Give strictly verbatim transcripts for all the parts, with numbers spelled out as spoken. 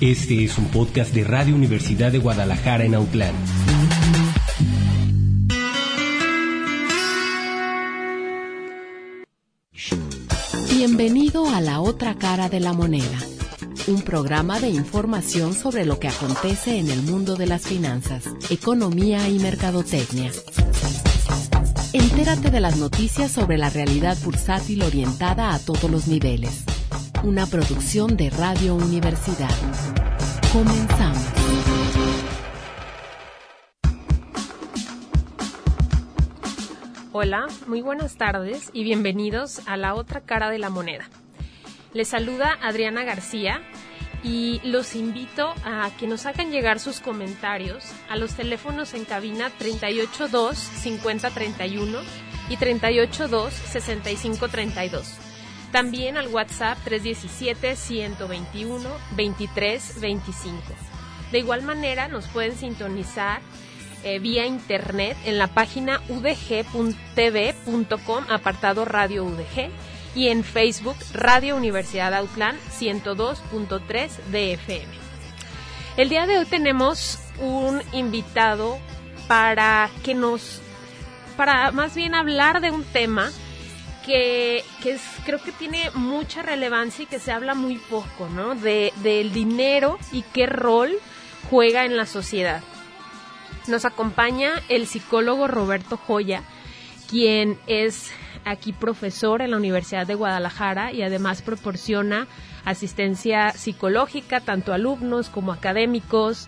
Este es un podcast de Radio Universidad de Guadalajara en Autlán. Bienvenido a La Otra Cara de la Moneda, un programa de información sobre lo que acontece en el mundo de las finanzas, economía y mercadotecnia. Entérate de las noticias sobre la realidad bursátil orientada a todos los niveles. Una producción de Radio Universidad. Comenzamos. Hola, muy buenas tardes y bienvenidos a La Otra Cara de la Moneda. Les saluda Adriana García y los invito a que nos hagan llegar sus comentarios a los teléfonos en cabina treinta y ocho dos cincuenta treinta y uno y treinta y ocho dos sesenta y cinco treinta y dos. También al WhatsApp tres diecisiete ciento veintiuno veintitrés veinticinco. De igual manera nos pueden sintonizar eh, vía internet en la página u d g punto t v punto com, apartado Radio U D G, y en Facebook Radio Universidad Autlán ciento dos punto tres de F M. El día de hoy tenemos un invitado para que nos, para más bien hablar de un tema que, que es, creo que tiene mucha relevancia y que se habla muy poco, ¿no? De, del dinero y qué rol juega en la sociedad. Nos acompaña el psicólogo Roberto Joya, quien es aquí profesor en la Universidad de Guadalajara y además proporciona asistencia psicológica tanto a alumnos como académicos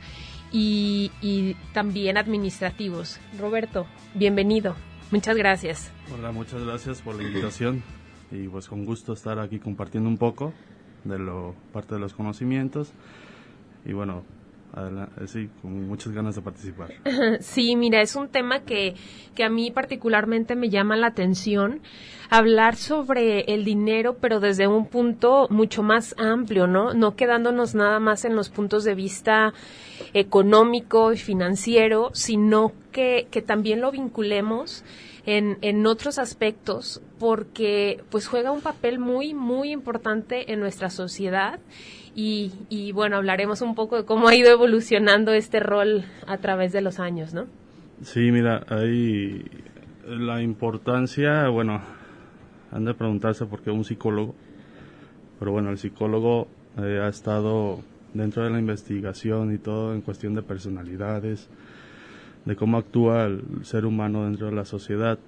y, y también administrativos. Roberto, bienvenido. Muchas gracias. Hola, muchas gracias por la invitación y pues con gusto estar aquí compartiendo un poco de lo parte de los conocimientos y bueno, adelante, sí, con muchas ganas de participar. Sí, mira, es un tema que, que a mí particularmente me llama la atención, hablar sobre el dinero, pero desde un punto mucho más amplio, ¿no? No quedándonos nada más en los puntos de vista económico y financiero, sino que, que también lo vinculemos en, en otros aspectos, porque pues juega un papel muy, muy importante en nuestra sociedad. Y, y bueno, hablaremos un poco de cómo ha ido evolucionando este rol a través de los años, ¿no? Sí, mira, hay la importancia, bueno, han de preguntarse por qué un psicólogo, pero bueno, el psicólogo eh, ha estado dentro de la investigación y todo en cuestión de personalidades, de cómo actúa el ser humano dentro de la sociedad,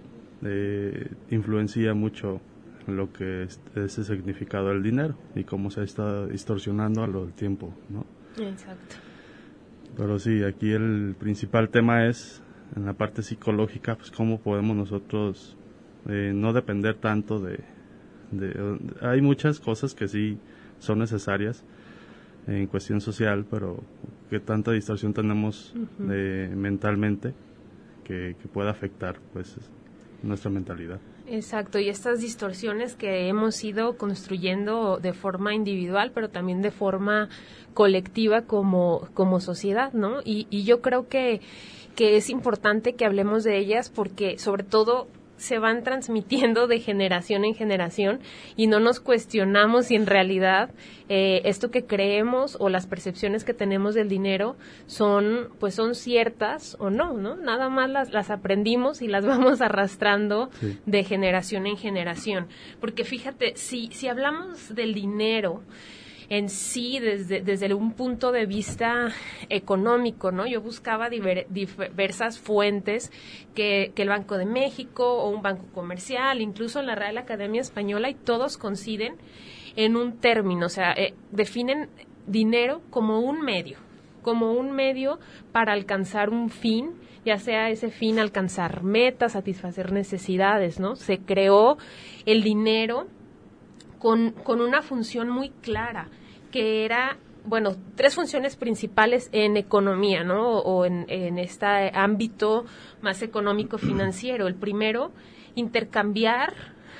eh, influencia mucho lo que es ese significado del dinero y cómo se está distorsionando a lo del tiempo, ¿no? Exacto. Pero sí, aquí el principal tema es, en la parte psicológica, pues cómo podemos nosotros eh, no depender tanto de, de... Hay muchas cosas que sí son necesarias en cuestión social, pero qué tanta distorsión tenemos uh-huh. de, mentalmente que, que pueda afectar, pues, nuestra mentalidad. Exacto, y estas distorsiones que hemos ido construyendo de forma individual, pero también de forma colectiva como, como sociedad, ¿no? Y, y yo creo que, que es importante que hablemos de ellas porque, sobre todo, se van transmitiendo de generación en generación y no nos cuestionamos si en realidad eh, esto que creemos o las percepciones que tenemos del dinero son, pues son ciertas o no, ¿no? Nada más las, las aprendimos y las vamos arrastrando sí. de generación en generación. Porque fíjate, si, si hablamos del dinero en sí, desde, desde un punto de vista económico, ¿no? Yo buscaba diver, diversas fuentes que, que el Banco de México o un banco comercial, incluso la Real Academia Española, y todos coinciden en un término, o sea, eh, definen dinero como un medio, como un medio para alcanzar un fin, ya sea ese fin alcanzar metas, satisfacer necesidades, ¿no? Se creó el dinero con, con una función muy clara, que era, bueno, tres funciones principales en economía, ¿no? O, o en, en este ámbito más económico-financiero. El primero, intercambiar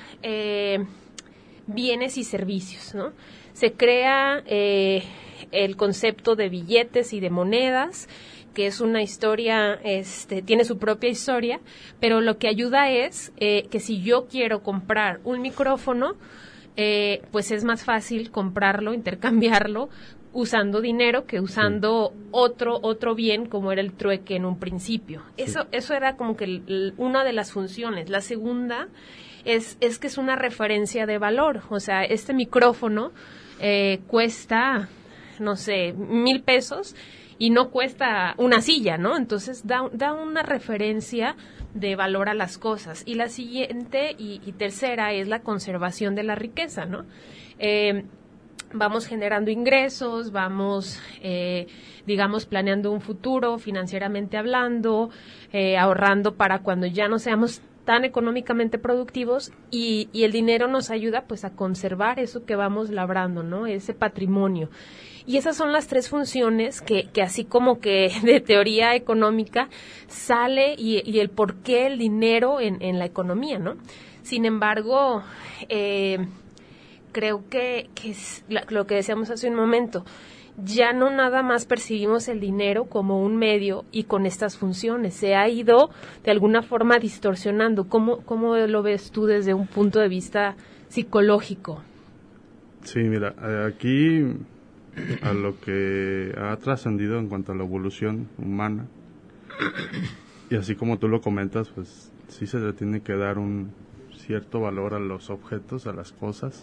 eh, bienes y servicios, ¿no? Se crea eh, el concepto de billetes y de monedas, que es una historia, este, tiene su propia historia, pero lo que ayuda es eh, que si yo quiero comprar un micrófono, eh, pues es más fácil comprarlo, intercambiarlo, usando dinero que usando sí. otro otro bien como era el trueque en un principio. Sí. Eso eso era como que el, el, una de las funciones. La segunda es es que es una referencia de valor. O sea, este micrófono eh, cuesta, no sé, mil pesos y no cuesta una silla, ¿no? Entonces da, da una referencia de valor a las cosas. Y la siguiente y, y tercera es la conservación de la riqueza, ¿no? Eh, vamos generando ingresos, vamos, eh, digamos, planeando un futuro financieramente hablando, eh, ahorrando para cuando ya no seamos tan económicamente productivos y, y el dinero nos ayuda pues a conservar eso que vamos labrando, ¿no? Ese patrimonio. Y esas son las tres funciones que, que así como que de teoría económica sale y, y el por qué el dinero en, en la economía, ¿no? Sin embargo, eh, creo que, que es lo que decíamos hace un momento, ya no nada más percibimos el dinero como un medio y con estas funciones, se ha ido de alguna forma distorsionando. ¿Cómo, cómo lo ves tú desde un punto de vista psicológico? Sí, mira, aquí a lo que ha trascendido en cuanto a la evolución humana, y así como tú lo comentas, pues sí se le tiene que dar un cierto valor a los objetos, a las cosas,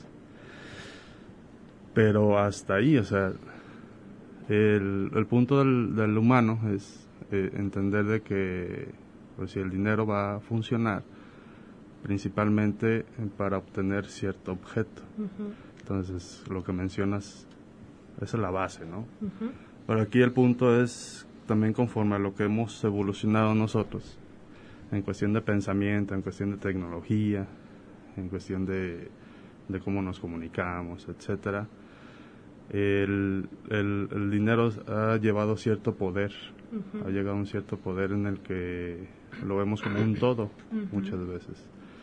pero hasta ahí, o sea, el, el punto del, del humano es eh, entender de que pues si el dinero va a funcionar principalmente para obtener cierto objeto. Uh-huh. Entonces, lo que mencionas, esa es la base, ¿no? Uh-huh. Pero aquí el punto es también conforme a lo que hemos evolucionado nosotros, en cuestión de pensamiento, en cuestión de tecnología, en cuestión de, de cómo nos comunicamos, etcétera. El, el, el dinero ha llevado cierto poder, uh-huh. ha llegado a un cierto poder en el que lo vemos como un todo, uh-huh. muchas veces.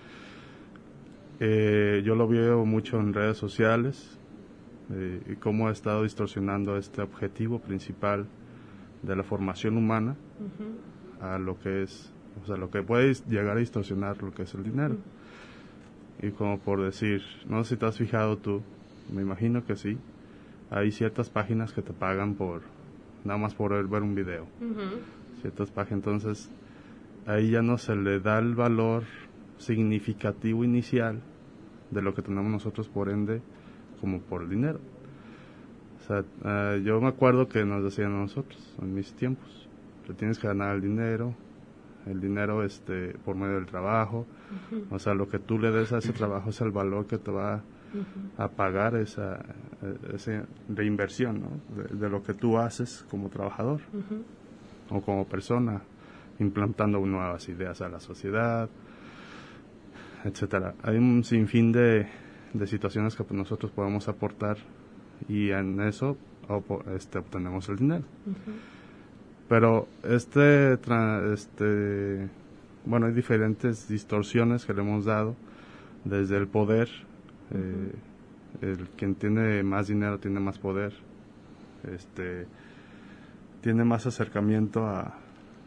Eh, yo lo veo mucho en redes sociales eh, y cómo ha estado distorsionando este objetivo principal de la formación humana uh-huh. a lo que es, o sea, lo que puede llegar a distorsionar lo que es el dinero. Uh-huh. Y como por decir, no sé si te has fijado tú, me imagino que sí, hay ciertas páginas que te pagan por nada más por ver un video. Uh-huh. Ciertas páginas, entonces ahí ya no se le da el valor significativo inicial de lo que tenemos nosotros, por ende, como por el dinero. O sea, uh, yo me acuerdo que nos decían a nosotros en mis tiempos, le tienes que ganar el dinero, el dinero este por medio del trabajo. Uh-huh. O sea, lo que tú le des a ese trabajo es el valor que te va Uh-huh. a pagar esa, esa reinversión, ¿no? de, de lo que tú haces como trabajador uh-huh. o como persona, implantando nuevas ideas a la sociedad, etcétera. Hay un sinfín de, de situaciones que pues, nosotros podemos aportar y en eso este, obtenemos el dinero. Uh-huh. Pero este, este, bueno, hay diferentes distorsiones que le hemos dado desde el poder. Eh, el quien tiene más dinero tiene más poder, este tiene más acercamiento a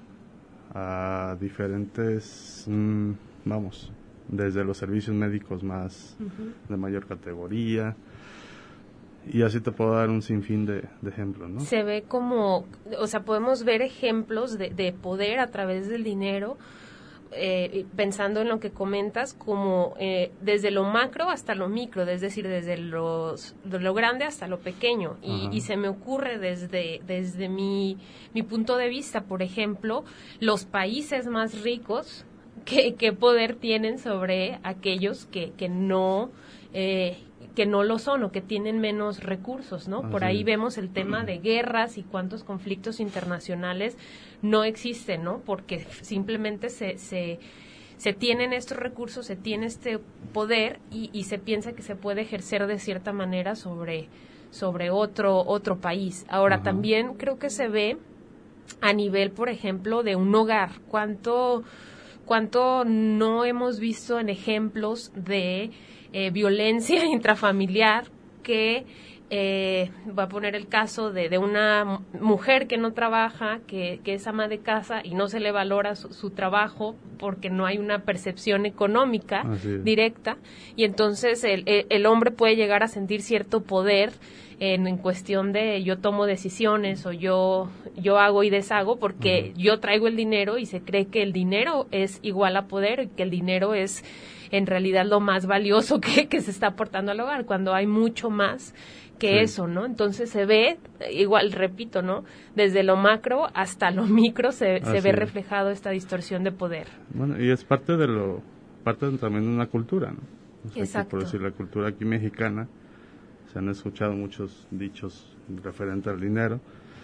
a diferentes mmm, vamos, desde los servicios médicos más uh-huh. de mayor categoría, y así te puedo dar un sinfín de, de ejemplos, ¿no? Se ve como, o sea, podemos ver ejemplos de, de poder a través del dinero. Eh, pensando en lo que comentas, como eh, desde lo macro hasta lo micro, es decir, desde los, de lo grande hasta lo pequeño, y, y se me ocurre desde, desde mi, mi punto de vista, por ejemplo, los países más ricos, ¿qué, qué poder tienen sobre aquellos que, que no... Eh, que no lo son o que tienen menos recursos, ¿no? Así Por ahí es. Vemos el tema de guerras y cuántos conflictos internacionales no existen, ¿no? Porque simplemente se, se, se tienen estos recursos, se tiene este poder y, y se piensa que se puede ejercer de cierta manera sobre, sobre otro, otro país. Ahora, Ajá. también creo que se ve a nivel, por ejemplo, de un hogar. ¿Cuánto, cuánto no hemos visto en ejemplos de... Eh, violencia intrafamiliar que eh, voy a poner el caso de, de una mujer que no trabaja, que, que es ama de casa y no se le valora su, su trabajo porque no hay una percepción económica directa, y entonces el, el hombre puede llegar a sentir cierto poder en, en cuestión de yo tomo decisiones o yo yo hago y deshago porque uh-huh. yo traigo el dinero, y se cree que el dinero es igual a poder y que el dinero es en realidad lo más valioso que, que se está aportando al hogar, cuando hay mucho más que sí. eso, ¿no? Entonces se ve, igual, repito, ¿no? Desde lo macro hasta lo micro se, se ve es. reflejado esta distorsión de poder. Bueno, y es parte de lo, parte también de una cultura, ¿no? O sea, exacto. Por decir, la cultura aquí mexicana, se han escuchado muchos dichos referentes al dinero,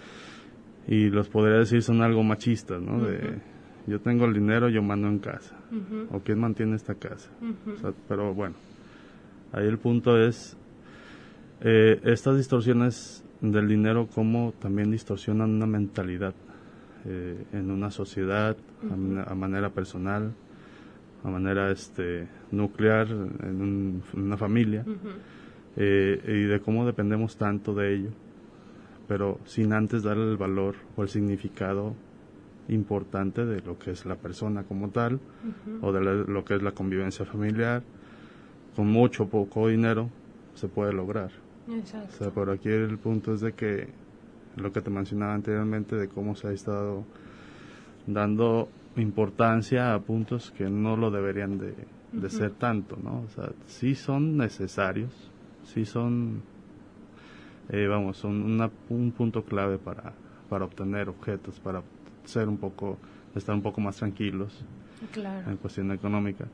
y los podría decir son algo machistas, ¿no? Uh-huh. De, yo tengo el dinero, yo mando en casa, uh-huh. o quién mantiene esta casa. Uh-huh. O sea, pero bueno, ahí el punto es, eh, estas distorsiones del dinero, cómo también distorsionan una mentalidad eh, en una sociedad, uh-huh. a, a manera personal, a manera este nuclear, en, un, en una familia. Uh-huh. Eh, y de cómo dependemos tanto de ello, pero sin antes darle el valor o el significado importante de lo que es la persona como tal, uh-huh. o de la, lo que es la convivencia familiar. Con mucho o poco dinero se puede lograr. Exacto. O sea, pero aquí el punto es de que lo que te mencionaba anteriormente, de cómo se ha estado dando importancia a puntos que no lo deberían de, de uh-huh. ser tanto, ¿no? O sea, sí son necesarios, sí son, eh, vamos, son una, un punto clave para, para obtener objetos, para ser un poco, estar un poco más tranquilos, claro. en cuestión económica,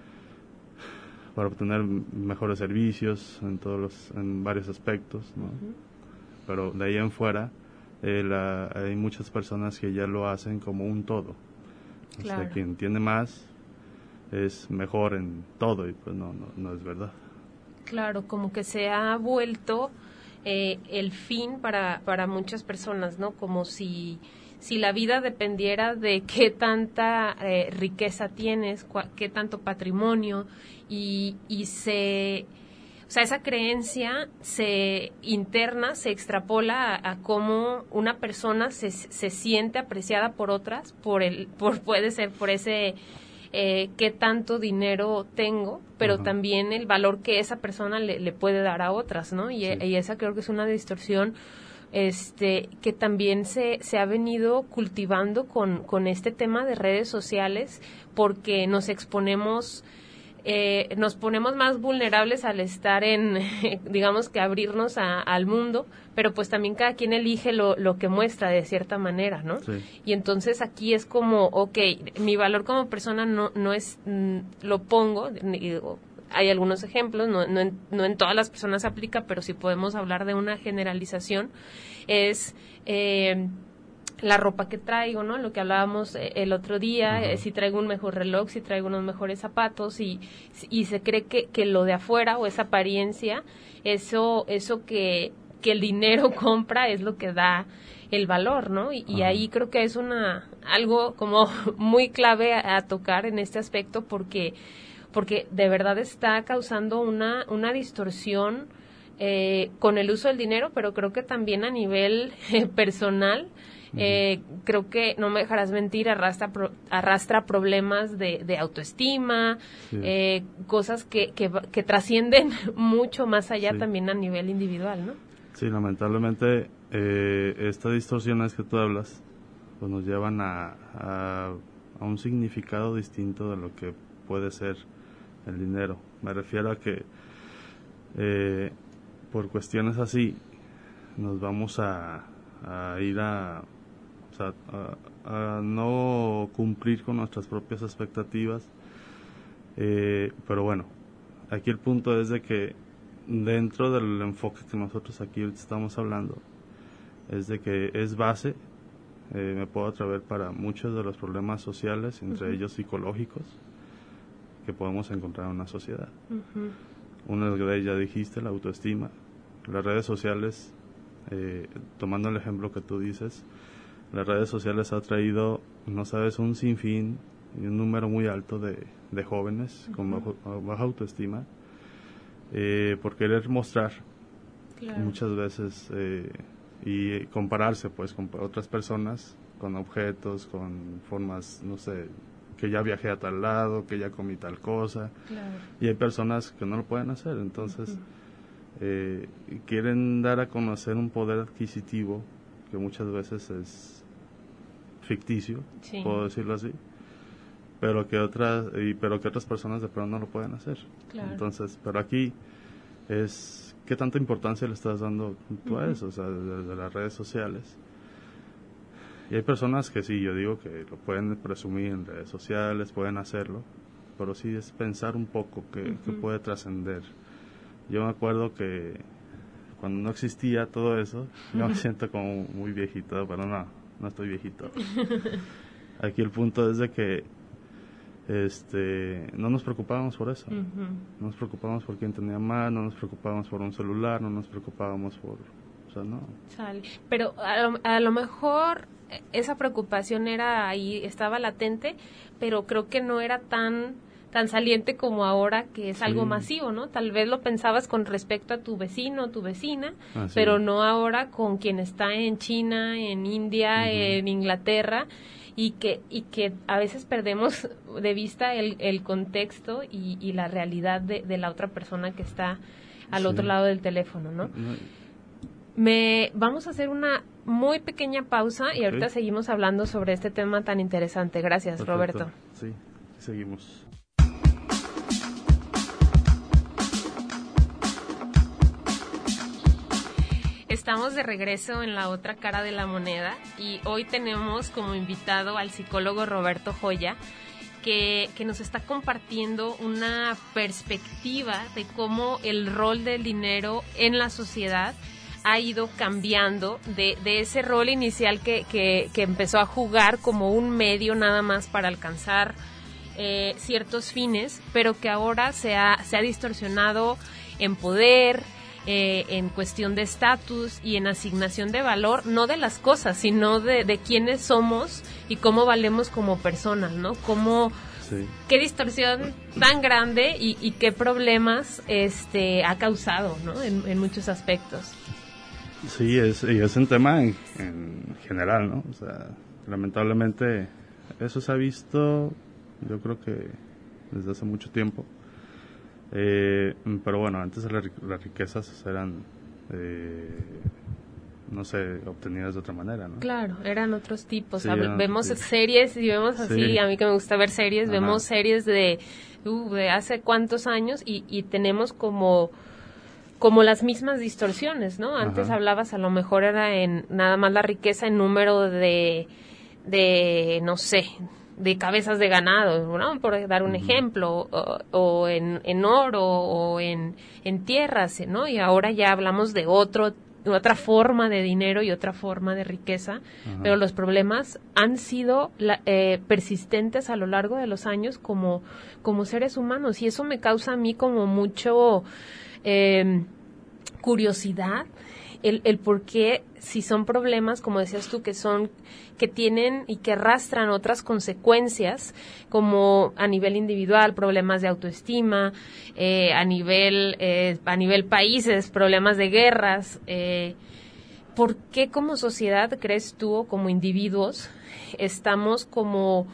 para obtener mejores servicios en todos los, en varios aspectos, ¿no? Uh-huh. Pero de ahí en fuera, eh, la, hay muchas personas que ya lo hacen como un todo. Claro. O sea, quien tiene más es mejor en todo, y pues no, no, no es verdad. Claro, como que se ha vuelto eh, el fin para, para muchas personas, ¿no? Como si, si la vida dependiera de qué tanta eh, riqueza tienes, cua, qué tanto patrimonio, y, y se... O sea, esa creencia se interna, se extrapola a, a cómo una persona se, se siente apreciada por otras, por el, por, puede ser por ese... Eh, qué tanto dinero tengo, pero uh-huh. también el valor que esa persona le, le puede dar a otras, ¿no? Y, sí. y esa creo que es una distorsión este que también se, se ha venido cultivando con, con este tema de redes sociales, porque nos exponemos, eh, nos ponemos más vulnerables al estar en, digamos que abrirnos a, al mundo, pero pues también cada quien elige lo, lo que muestra de cierta manera, ¿no? Sí. Y entonces aquí es como, ok, mi valor como persona no, no es, mm, lo pongo, digo, hay algunos ejemplos, no, no, en, no en todas las personas aplica, pero si podemos hablar de una generalización, es... Eh, la ropa que traigo, ¿no? Lo que hablábamos el otro día, uh-huh. eh, si traigo un mejor reloj, si traigo unos mejores zapatos, y, y se cree que, que lo de afuera o esa apariencia, eso eso que, que el dinero compra es lo que da el valor, ¿no? Y, uh-huh. y ahí creo que es una algo como muy clave a, a tocar en este aspecto, porque porque de verdad está causando una una distorsión eh, con el uso del dinero, pero creo que también a nivel eh, personal. Eh, creo que, no me dejarás mentir, arrastra pro, arrastra problemas de, de autoestima, sí. eh, cosas que, que, que trascienden mucho más allá, sí. también a nivel individual, ¿no? Sí, lamentablemente eh, estas distorsiones que tú hablas pues nos llevan a, a, a un significado distinto de lo que puede ser el dinero. Me refiero a que eh, por cuestiones así nos vamos a, a ir a O sea, a, a no cumplir con nuestras propias expectativas, eh, pero bueno, aquí el punto es de que dentro del enfoque que nosotros aquí estamos hablando, es de que es base, eh, me puedo atrever, para muchos de los problemas sociales, entre uh-huh. ellos psicológicos, que podemos encontrar en una sociedad. Uh-huh. Una de ellas, ya dijiste, la autoestima. Las redes sociales, eh, tomando el ejemplo que tú dices, las redes sociales ha traído, no sabes, un sinfín y un número muy alto de, de jóvenes uh-huh. con bajo, baja autoestima, eh, por querer mostrar Claro. Muchas veces, eh, y compararse pues con otras personas, con objetos, con formas, no sé, que ya viajé a tal lado, que ya comí tal cosa. Claro. Y hay personas que no lo pueden hacer, entonces Uh-huh. eh, quieren dar a conocer un poder adquisitivo que muchas veces es ficticio, Sí. puedo decirlo así, pero que otras y pero que otras personas de pronto no lo pueden hacer. Claro. Entonces, pero aquí es qué tanta importancia le estás dando tú a Uh-huh. eso, o sea, de, de las redes sociales. Y hay personas que sí, yo digo que lo pueden presumir en redes sociales, pueden hacerlo, pero sí es pensar un poco que, Uh-huh. que puede trascender. Yo me acuerdo que cuando no existía todo eso, yo me siento como muy viejito, pero no, no estoy viejito. Aquí el punto es de que este no nos preocupábamos por eso. Uh-huh. No nos preocupábamos por quién tenía más, no nos preocupábamos por un celular, no nos preocupábamos por... O sea, no. Sale. Pero a lo, a lo mejor esa preocupación era ahí, estaba latente, pero creo que no era tan tan saliente como ahora, que es algo Sí. masivo, ¿no? Tal vez lo pensabas con respecto a tu vecino o tu vecina, Así pero es. no ahora con quien está en China, en India, Ujú. en Inglaterra, y que y que a veces perdemos de vista el, el contexto y, y la realidad de, de la otra persona que está al Sí. otro lado del teléfono, ¿no? No, Me vamos a hacer una muy pequeña pausa y Ok. ahorita seguimos hablando sobre este tema tan interesante. Gracias, perfecto. Roberto. Sí, seguimos. Estamos de regreso en la otra cara de la moneda y hoy tenemos como invitado al psicólogo Roberto Joya, que, que nos está compartiendo una perspectiva de cómo el rol del dinero en la sociedad ha ido cambiando de, de ese rol inicial que, que, que empezó a jugar como un medio nada más para alcanzar eh, ciertos fines, pero que ahora se ha, se ha distorsionado en poder, eh, en cuestión de estatus y en asignación de valor, no de las cosas, sino de, de quiénes somos y cómo valemos como personas, ¿no? Cómo, Sí. qué distorsión tan grande y, y qué problemas este ha causado, ¿no? En, en muchos aspectos. Sí, es, y es un tema en, en general, ¿no? O sea, lamentablemente eso se ha visto, yo creo que desde hace mucho tiempo. Eh, pero bueno, antes las, las riquezas eran, eh, no sé, obtenidas de otra manera, ¿no? Claro, eran otros tipos. Sí, Hab- eran vemos otros tipos. series y vemos así, Sí. a mí que me gusta ver series, Ajá. vemos series de, uh, de hace cuántos años y, y tenemos como como las mismas distorsiones, ¿no? Antes Ajá. hablabas, a lo mejor era en nada más la riqueza en número de, de no sé, de cabezas de ganado, ¿no? Por dar un Ujú. ejemplo, o, o en, en oro, o en, en tierras, ¿no? Y ahora ya hablamos de otro otra forma de dinero y otra forma de riqueza, Ajá. pero los problemas han sido la, eh, persistentes a lo largo de los años como, como seres humanos, y eso me causa a mí como mucho eh, curiosidad, el, el por qué, si son problemas, como decías tú, que son, que tienen y que arrastran otras consecuencias, como a nivel individual, problemas de autoestima, eh, a nivel, eh, a nivel países, problemas de guerras, eh, ¿por qué como sociedad crees tú, o como individuos, estamos como,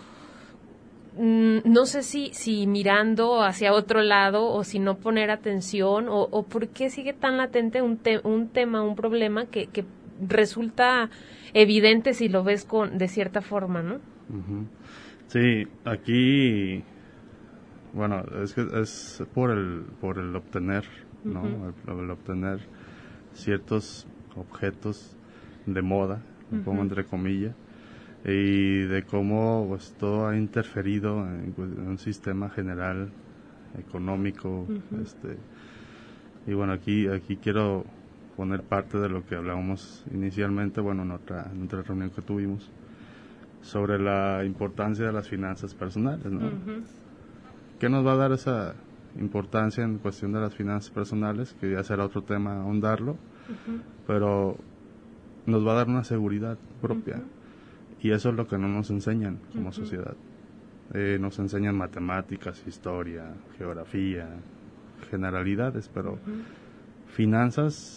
no sé si, si mirando hacia otro lado o si no poner atención, o, o por qué sigue tan latente un, te, un tema, un problema que, que resulta evidente si lo ves con de cierta forma, ¿no? Uh-huh. Sí, aquí, bueno, es que es por el por el obtener, ¿no? Uh-huh. el, el obtener ciertos objetos de moda, lo pongo Uh-huh. entre comillas, y de cómo pues todo ha interferido en, en un sistema general económico. Uh-huh. este y bueno, aquí aquí quiero poner parte de lo que hablábamos inicialmente, bueno, en otra, en otra reunión que tuvimos, sobre la importancia de las finanzas personales, ¿no? Uh-huh. ¿Qué nos va a dar esa importancia en cuestión de las finanzas personales? Que ya será otro tema ahondarlo, Uh-huh. pero nos va a dar una seguridad propia. Uh-huh. Y eso es lo que no nos enseñan como Uh-huh. sociedad. Eh, nos enseñan matemáticas, historia, geografía, generalidades, pero Uh-huh. finanzas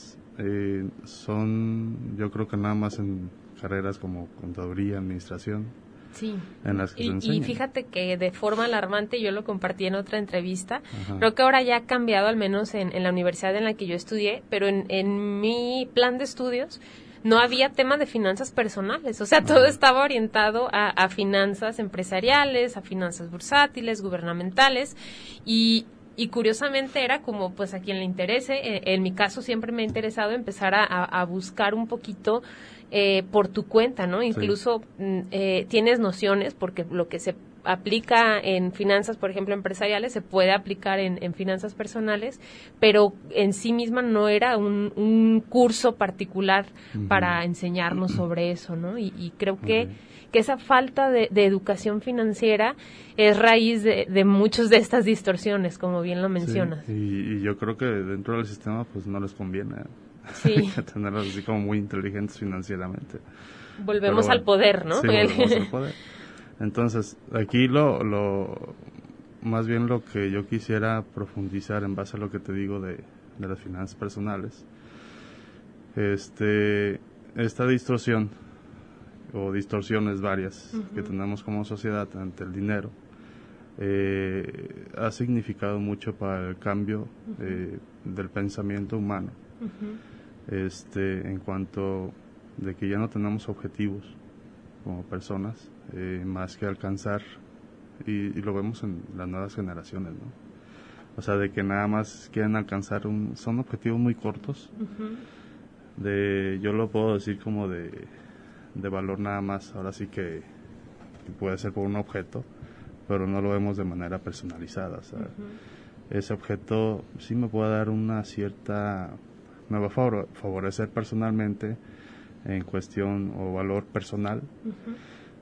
eh, son, yo creo que nada más en carreras como contaduría, administración, sí. en las que y, se enseña. Y fíjate que de forma alarmante, yo lo compartí en otra entrevista, Ajá. creo que ahora ya ha cambiado, al menos en, en la universidad en la que yo estudié, pero en, en mi plan de estudios no había tema de finanzas personales, o sea, Ajá. todo estaba orientado a, a finanzas empresariales, a finanzas bursátiles, gubernamentales, y Y curiosamente era como, pues, a quien le interese. Eh, en mi caso siempre me ha interesado empezar a, a buscar un poquito eh, por tu cuenta, ¿no? Incluso sí. eh, tienes nociones, porque lo que se aplica en finanzas, por ejemplo, empresariales, se puede aplicar en, en finanzas personales, pero en sí misma no era un, un curso particular uh-huh. para enseñarnos sobre eso, ¿no? Y, y creo que... Uh-huh. que esa falta de, de educación financiera es raíz de, de muchas de estas distorsiones, como bien lo mencionas. Sí, y, y yo creo que dentro del sistema pues no les conviene sí. tenerlos así como muy inteligentes financieramente. Volvemos bueno, al poder, ¿no? Sí, volvemos al poder. Entonces, aquí lo, lo más bien lo que yo quisiera profundizar en base a lo que te digo de, de las finanzas personales, este, esta distorsión o distorsiones varias uh-huh. que tenemos como sociedad ante el dinero, eh, ha significado mucho para el cambio uh-huh. eh, del pensamiento humano, uh-huh. este, en cuanto de que ya no tenemos objetivos como personas, eh, más que alcanzar, y, y lo vemos en las nuevas generaciones, ¿no? O sea, de que nada más quieren alcanzar un, son objetivos muy cortos, uh-huh. de, yo lo puedo decir como de de valor nada más, ahora sí que, que puede ser por un objeto, pero no lo vemos de manera personalizada, o sea, uh-huh. ese objeto sí me puede dar una cierta, me va a favor, favorecer personalmente en cuestión o valor personal, uh-huh.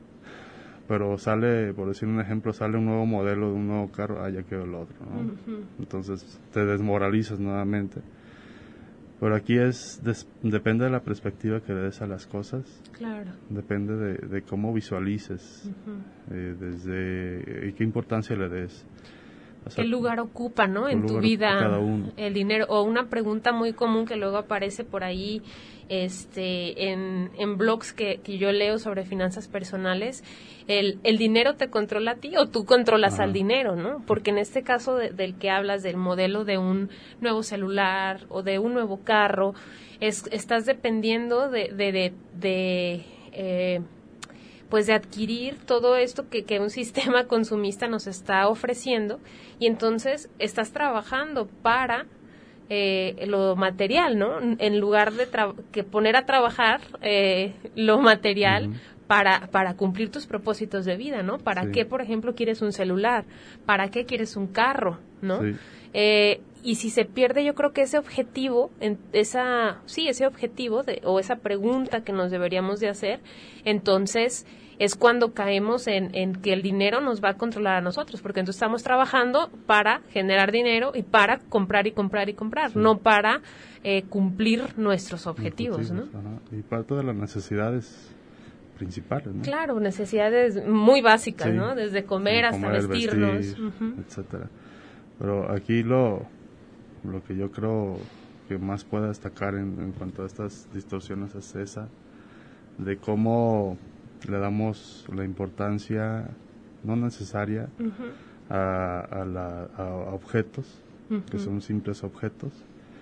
pero sale, por decir un ejemplo, sale un nuevo modelo de un nuevo carro, ah, ya quiero el otro, ¿no? Uh-huh. Entonces te desmoralizas nuevamente. Pero aquí es des, depende de la perspectiva que le des a las cosas. Claro. Depende de, de cómo visualices, uh-huh. eh, desde y qué importancia le des. O sea, ¿qué lugar ocupa, no, en tu vida el dinero? O una pregunta muy común que luego aparece por ahí, este, en, en blogs que, que yo leo sobre finanzas personales. El, el dinero te controla a ti o tú controlas Ajá. al dinero, ¿no? Porque en este caso de, del que hablas, del modelo de un nuevo celular o de un nuevo carro, es, estás dependiendo de, de, de, de eh, pues de adquirir todo esto que, que un sistema consumista nos está ofreciendo, y entonces estás trabajando para eh, lo material, ¿no? En lugar de tra- que poner a trabajar eh, lo material uh-huh. para para cumplir tus propósitos de vida, ¿no? ¿Para sí. qué, por ejemplo, quieres un celular? ¿Para qué quieres un carro? ¿No? Sí. Eh, y si se pierde, yo creo que ese objetivo, en esa sí, ese objetivo de, o esa pregunta que nos deberíamos de hacer, entonces es cuando caemos en, en que el dinero nos va a controlar a nosotros, porque entonces estamos trabajando para generar dinero y para comprar y comprar y comprar, sí. no para eh, cumplir nuestros objetivos, ¿no? Ajá. Y parte de las necesidades principales, ¿no? Claro, necesidades muy básicas, sí. ¿no? Desde comer hasta comer, vestirnos, vestir, uh-huh. etcétera. Pero aquí lo, lo que yo creo que más puede destacar en, en cuanto a estas distorsiones es esa, de cómo le damos la importancia no necesaria uh-huh. a, a, la, a objetos, uh-huh. que son simples objetos.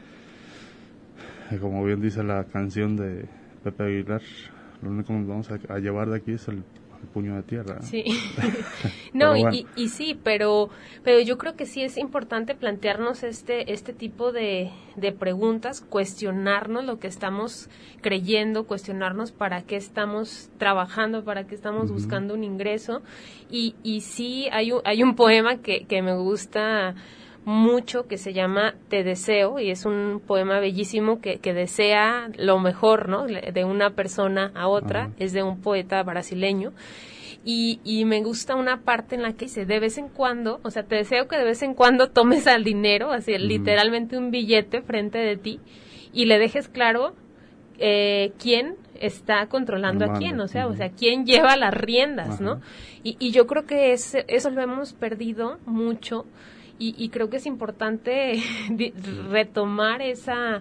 Y como bien dice la canción de Pepe Aguilar, lo único que nos vamos a, a llevar de aquí es el, el puño de tierra. Sí, no, bueno. y, y sí, pero pero yo creo que sí es importante plantearnos este este tipo de, de preguntas, cuestionarnos lo que estamos creyendo, cuestionarnos para qué estamos trabajando, para qué estamos uh-huh. buscando un ingreso, y y sí hay un, hay un poema que, que me gusta mucho que se llama Te deseo, y es un poema bellísimo que, que desea lo mejor, ¿no? De una persona a otra, uh-huh. es de un poeta brasileño, y, y me gusta una parte en la que dice, de vez en cuando, o sea, te deseo que de vez en cuando tomes al dinero, así uh-huh. literalmente un billete frente de ti, y le dejes claro eh, quién está controlando Armando. a quién, o sea, uh-huh. o sea, quién lleva las riendas, uh-huh. ¿no? Y, y yo creo que es, eso lo hemos perdido mucho. Y, y creo que es importante retomar esa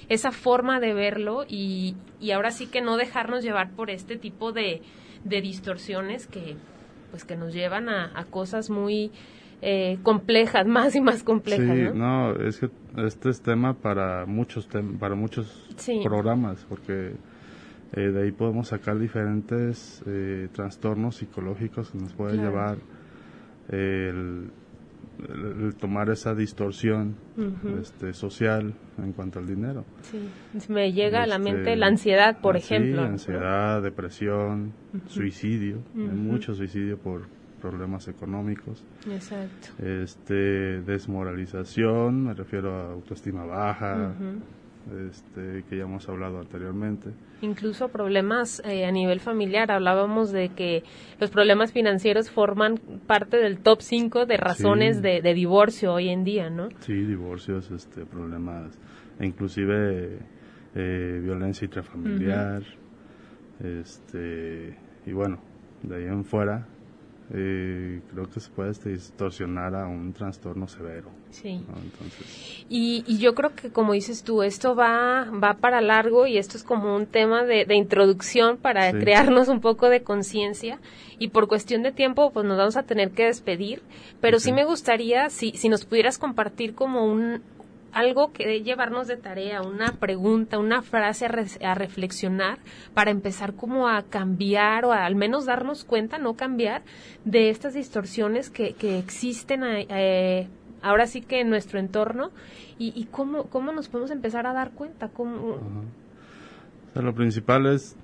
esa forma de verlo y, y ahora sí que no dejarnos llevar por este tipo de, de distorsiones que pues que nos llevan a, a cosas muy eh, complejas, más y más complejas. Sí, ¿no? no, es que este es tema para muchos tem- para muchos sí. programas, porque eh, de ahí podemos sacar diferentes eh, trastornos psicológicos que nos puede claro. llevar eh, el, el, el tomar esa distorsión uh-huh. este, social en cuanto al dinero. Sí. Me llega este, a la mente la ansiedad, por ah, ejemplo. Sí, ansiedad, ¿no? Depresión, uh-huh. suicidio, uh-huh. hay mucho suicidio por problemas económicos. Exacto. Este, desmoralización, me refiero a autoestima baja, uh-huh. este, que ya hemos hablado anteriormente. Incluso problemas eh, a nivel familiar, hablábamos de que los problemas financieros forman parte del top cinco de razones sí. de, de divorcio hoy en día, ¿no? Sí, divorcios, este, problemas, e inclusive eh, violencia intrafamiliar, uh-huh. este, y bueno, de ahí en fuera, Eh, creo que se puede este, distorsionar a un trastorno severo. Sí. ¿no? Entonces, y, y yo creo que, como dices tú, esto va va para largo y esto es como un tema de, de introducción para sí. crearnos un poco de conciencia y por cuestión de tiempo pues nos vamos a tener que despedir, pero sí, sí me gustaría si, si nos pudieras compartir como un algo que llevarnos de tarea, una pregunta, una frase a, re, a reflexionar para empezar como a cambiar o a, al menos darnos cuenta, no cambiar, de estas distorsiones que, que existen eh, ahora sí que en nuestro entorno y, y cómo, cómo nos podemos empezar a dar cuenta. Cómo... Uh-huh. O sea, lo principal es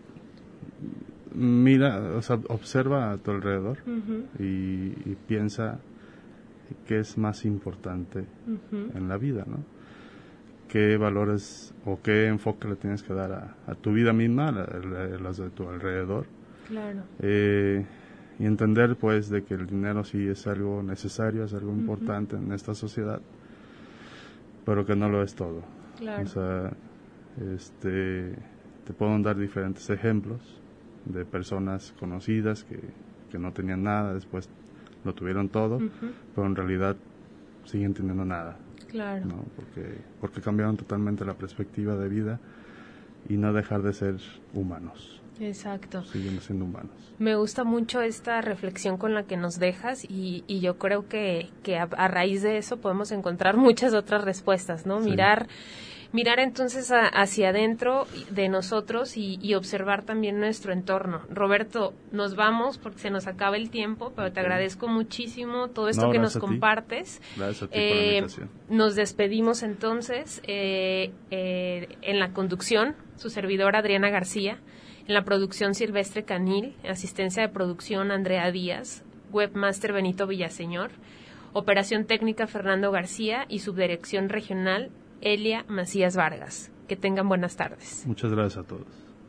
mira, o sea, observa a tu alrededor uh-huh. y, y piensa qué es más importante uh-huh. en la vida, ¿no? Qué valores o qué enfoque le tienes que dar a, a tu vida misma, a, a, a las de tu alrededor. Claro. Eh, y entender, pues, de que el dinero sí es algo necesario, es algo uh-huh. importante en esta sociedad, pero que no lo es todo. Claro. O sea, este, te puedo dar diferentes ejemplos de personas conocidas que, que no tenían nada, después lo tuvieron todo, uh-huh. pero en realidad siguen teniendo nada. Claro. ¿no? Porque, porque cambiaron totalmente la perspectiva de vida y no dejar de ser humanos. Exacto. Siguen siendo humanos. Me gusta mucho esta reflexión con la que nos dejas y, y yo creo que, que a, a raíz de eso podemos encontrar muchas otras respuestas, ¿no? Sí. Mirar Mirar entonces a, hacia adentro de nosotros y, y observar también nuestro entorno. Roberto, nos vamos porque se nos acaba el tiempo, pero te agradezco muchísimo todo esto no, que nos compartes. Gracias a ti eh, por la invitación. Nos despedimos entonces eh, eh, en la conducción, su servidora Adriana García, en la producción Silvestre Canil, asistencia de producción Andrea Díaz, webmaster Benito Villaseñor, operación técnica Fernando García y subdirección regional Elia Macías Vargas. Que tengan buenas tardes. Muchas gracias a todos.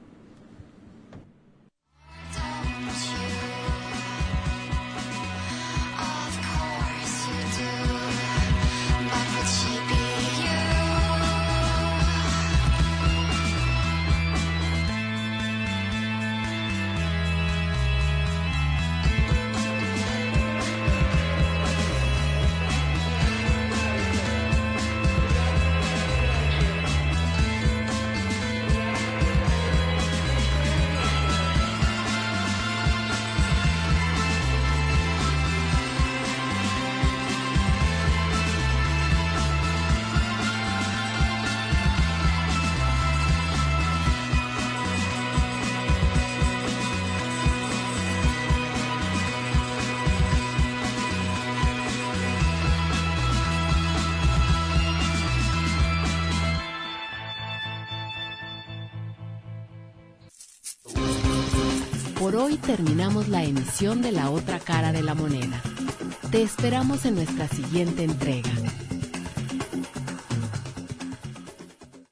Por hoy terminamos la emisión de La Otra Cara de la Moneda. Te esperamos en nuestra siguiente entrega.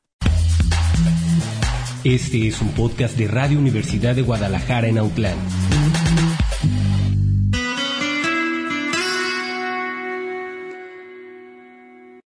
Este es un podcast de Radio Universidad de Guadalajara en Autlán.